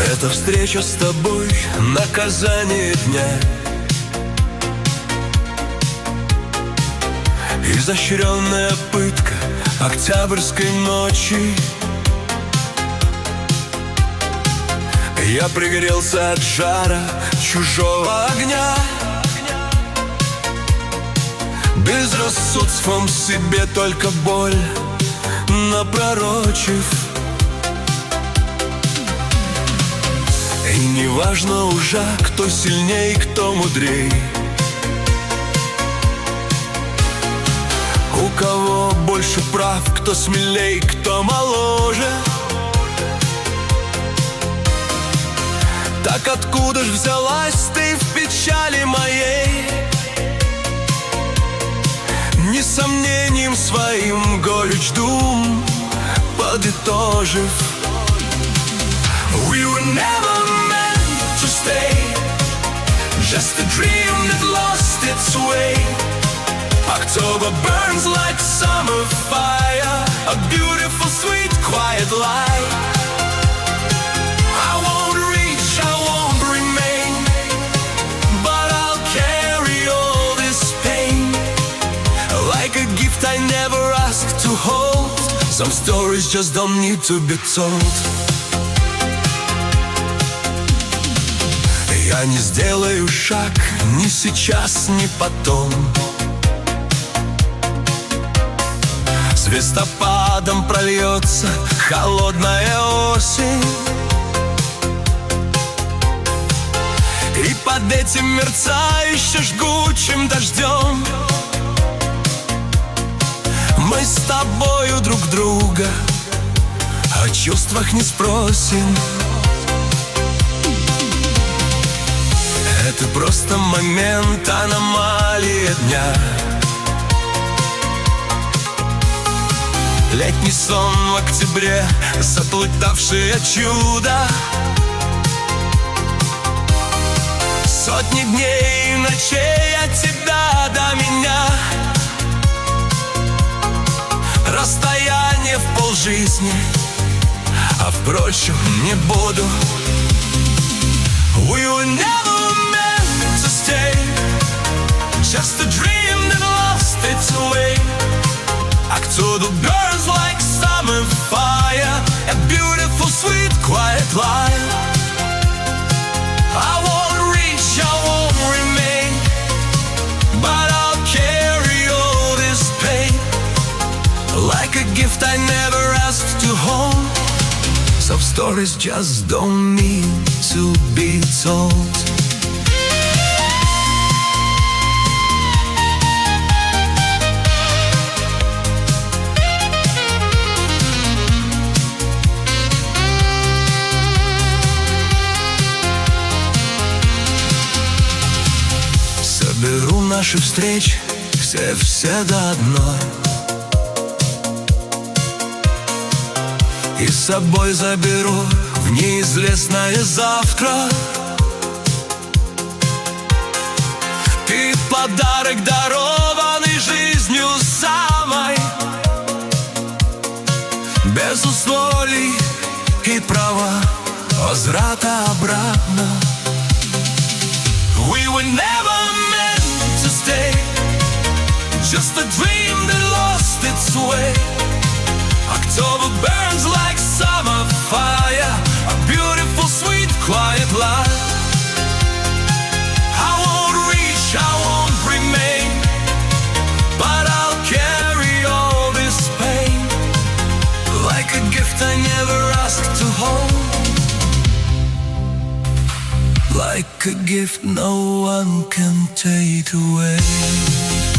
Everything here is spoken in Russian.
Эта встреча с тобой — наказание дня, изощренная пытка октябрьской ночи. Я пригрелся от жара чужого огня, безрассудством себе только боль напророчив. И неважно уже, кто сильней, кто мудрей, у кого больше прав, кто смелей, кто моложе. Так откуда ж взялась ты в печали моей, не сомнением своим горечь дум подытожив? We were never meant to stay, just a dream that lost its way. October burns like summer fire, a beautiful, sweet, quiet light. I won't reach, I won't remain, but I'll carry all this pain like a gift I never asked to hold. Some stories just don't need to be told. Я не сделаю шаг ни сейчас, ни потом. Звездопадом прольется холодная осень, и под этим мерцающим жгучим дождем мы с тобою друг друга о чувствах не спросим. Это просто момент, аномалия дня, летний сон в октябре, заплутавшее чудо. Сотни дней и ночей от тебя до меня, расстояние в полжизни, а впрочем не буду. We were never meant to stay, just a dream that lost its way. October burns like summer fire, a beautiful, sweet, quiet light. I won't reach, I won't remain, but I'll carry all this pain like a gift I never asked to hold. Some stories just don't need to be told. Соберу наши встречи все до одной, и с собой заберу в неизвестное завтра. Ты подарок, дарованный жизнью самой, без условий и права возврата обратно. We were never meant to stay, just a dream that lost its way. October burns like summer fire, a beautiful, sweet, quiet light. I won't reach, I won't remain, but I'll carry all this pain like a gift I never asked to hold, like a gift no one can take away.